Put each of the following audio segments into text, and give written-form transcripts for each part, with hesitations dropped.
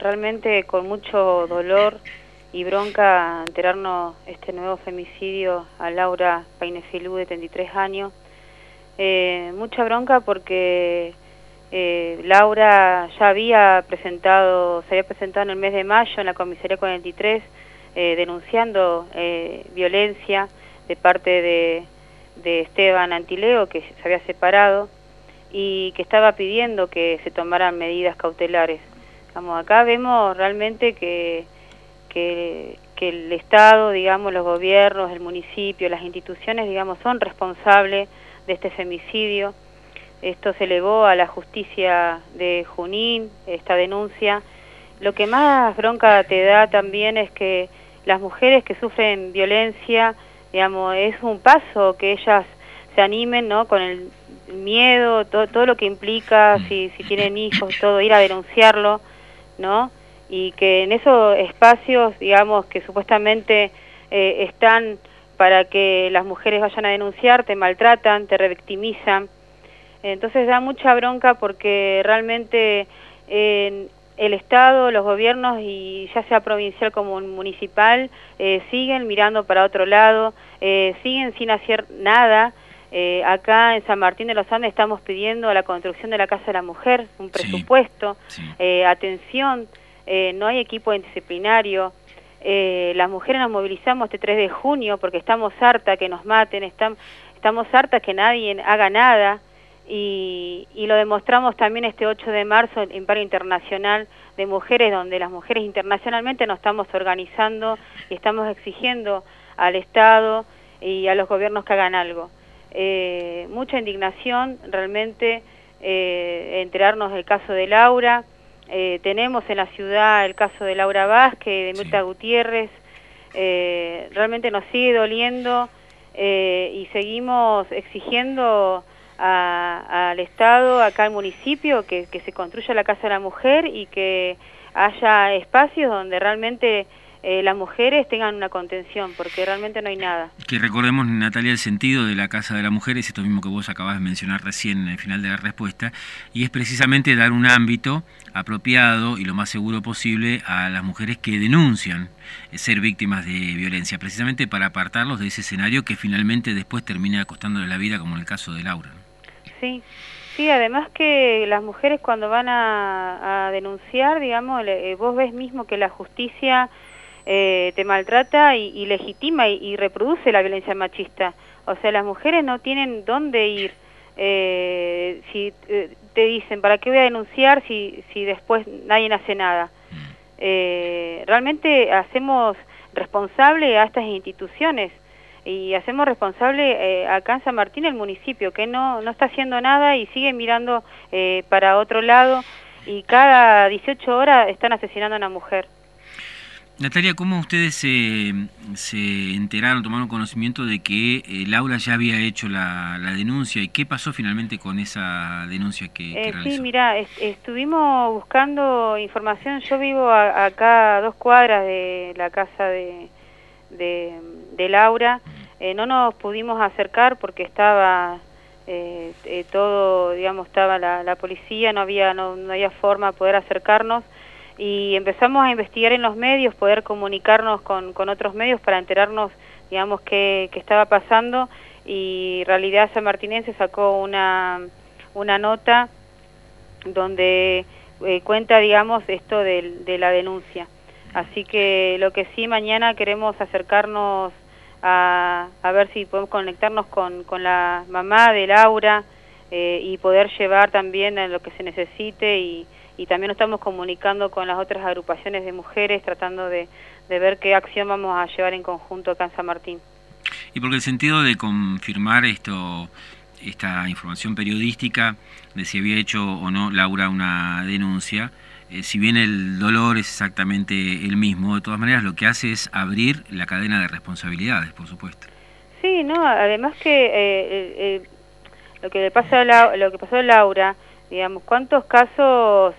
realmente con mucho dolor y bronca enterarnos este nuevo femicidio a Laura Painefilú, de 33 años. Mucha bronca porque Laura ya se había presentado en el mes de mayo en la comisaría 43 denunciando violencia de parte de Esteban Antileo, que se había separado y que estaba pidiendo que se tomaran medidas cautelares. Digamos, acá vemos realmente que el Estado, digamos, los gobiernos, el municipio, las instituciones, digamos, son responsables de este femicidio. Esto se elevó a la justicia de Junín, esta denuncia. Lo que más bronca te da también es que las mujeres que sufren violencia, digamos, es un paso que ellas se animen, ¿no?, con el miedo, todo lo que implica, si tienen hijos, todo, ir a denunciarlo, ¿no? Y que en esos espacios, digamos, que supuestamente están para que las mujeres vayan a denunciar, te maltratan, te revictimizan. Entonces da mucha bronca porque realmente el Estado, los gobiernos, y ya sea provincial como municipal, siguen mirando para otro lado, siguen sin hacer nada. Acá en San Martín de los Andes estamos pidiendo a la construcción de la Casa de la Mujer un presupuesto, atención, no hay equipo disciplinario. Las mujeres nos movilizamos este 3 de junio porque estamos hartas que nos maten, estamos hartas que nadie haga nada, y lo demostramos también este 8 de marzo en Paro Internacional de Mujeres, donde las mujeres internacionalmente nos estamos organizando y estamos exigiendo al Estado y a los gobiernos que hagan algo. Mucha indignación realmente enterarnos del caso de Laura. Tenemos en la ciudad el caso de Laura Vázquez, de Mirta Gutiérrez. Realmente nos sigue doliendo y seguimos exigiendo al Estado, acá al municipio, que se construya la Casa de la Mujer y que haya espacios donde realmente las mujeres tengan una contención, porque realmente no hay nada. Que recordemos, Natalia, el sentido de la Casa de la Mujer es esto mismo que vos acabás de mencionar recién en el final de la respuesta, y es precisamente dar un ámbito apropiado y lo más seguro posible a las mujeres que denuncian ser víctimas de violencia, precisamente para apartarlos de ese escenario que finalmente después termina costándoles la vida, como en el caso de Laura. Sí, además que las mujeres cuando van a denunciar, digamos, vos ves mismo que la justicia te maltrata y legitima y reproduce la violencia machista. O sea, las mujeres no tienen dónde ir. Si te dicen, ¿para qué voy a denunciar si después nadie hace nada? Realmente hacemos responsable a estas instituciones y hacemos responsable acá en San Martín el municipio, que no está haciendo nada y sigue mirando para otro lado, y cada 18 horas están asesinando a una mujer. Natalia, ¿cómo ustedes se enteraron, tomaron conocimiento de que Laura ya había hecho la denuncia, y qué pasó finalmente con esa denuncia que realizó? Sí, mira, estuvimos buscando información. Yo vivo acá a 2 cuadras de la casa de Laura. No nos pudimos acercar porque estaba todo, digamos, estaba la policía, no había forma de poder acercarnos. Y empezamos a investigar en los medios, poder comunicarnos con otros medios para enterarnos, digamos, qué estaba pasando, y Realidad Sanmartinense sacó una nota donde cuenta, digamos, esto de la denuncia. Así que lo que sí, mañana queremos acercarnos a ver si podemos conectarnos con la mamá de Laura y poder llevar también a lo que se necesite, y también nos estamos comunicando con las otras agrupaciones de mujeres, tratando de ver qué acción vamos a llevar en conjunto acá en San Martín. Y porque el sentido de confirmar esta información periodística de si había hecho o no Laura una denuncia, si bien el dolor es exactamente el mismo, de todas maneras lo que hace es abrir la cadena de responsabilidades, por supuesto. Sí, no, además que lo que pasó a Laura, digamos, cuántos casos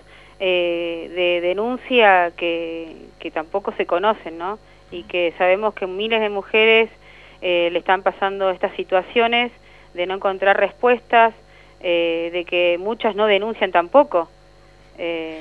de denuncia que tampoco se conocen, ¿no? Y que sabemos que miles de mujeres le están pasando estas situaciones de no encontrar respuestas, de que muchas no denuncian tampoco.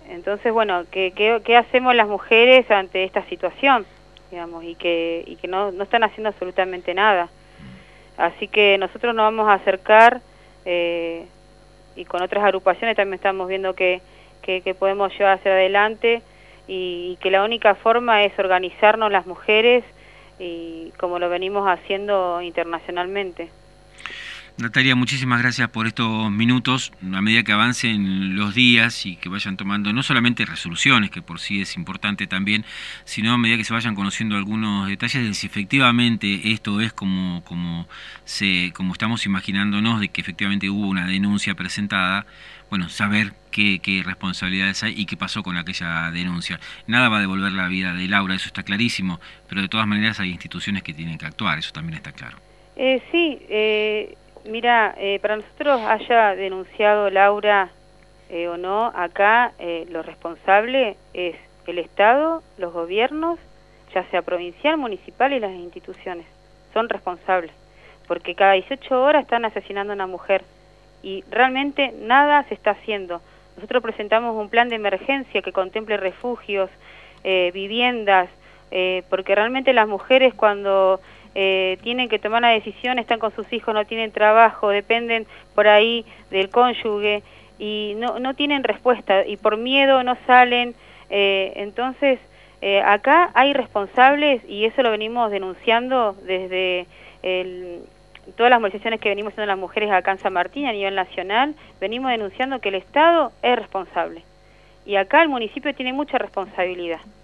Entonces, bueno, ¿qué hacemos las mujeres ante esta situación? Digamos, y que no están haciendo absolutamente nada. Así que nosotros nos vamos a acercar, y con otras agrupaciones también estamos viendo que podemos llevar hacia adelante, y que la única forma es organizarnos las mujeres, y como lo venimos haciendo internacionalmente. Natalia, muchísimas gracias por estos minutos. A medida que avancen los días y que vayan tomando no solamente resoluciones, que por sí es importante también, sino a medida que se vayan conociendo algunos detalles de si efectivamente esto es como estamos imaginándonos, de que efectivamente hubo una denuncia presentada, bueno, saber qué responsabilidades hay y qué pasó con aquella denuncia. Nada va a devolver la vida de Laura, eso está clarísimo, pero de todas maneras hay instituciones que tienen que actuar, eso también está claro. Sí, mira, para nosotros haya denunciado Laura o no, acá lo responsable es el Estado, los gobiernos, ya sea provincial, municipal y las instituciones. Son responsables, porque cada 18 horas están asesinando a una mujer y realmente nada se está haciendo. Nosotros presentamos un plan de emergencia que contemple refugios, viviendas, porque realmente las mujeres cuando tienen que tomar una decisión, están con sus hijos, no tienen trabajo, dependen por ahí del cónyuge y no tienen respuesta y por miedo no salen. Entonces, acá hay responsables y eso lo venimos denunciando desde todas las movilizaciones que venimos haciendo las mujeres acá en San Martín a nivel nacional. Venimos denunciando que el Estado es responsable y acá el municipio tiene mucha responsabilidad.